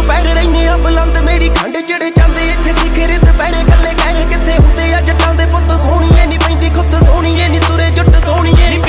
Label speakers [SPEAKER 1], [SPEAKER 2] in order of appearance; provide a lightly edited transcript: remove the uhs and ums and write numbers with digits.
[SPEAKER 1] पैर रही आ बुलंद मेरी खंड चढ़े जाते इत्थे सिखरे दुपहरे कल्ले कहर कित्थे हुंदे आ जट्टां दे पुत्त सोहणीए नी पैंदी खुद सोहणीए नी तुरे जुट सोहणीए नी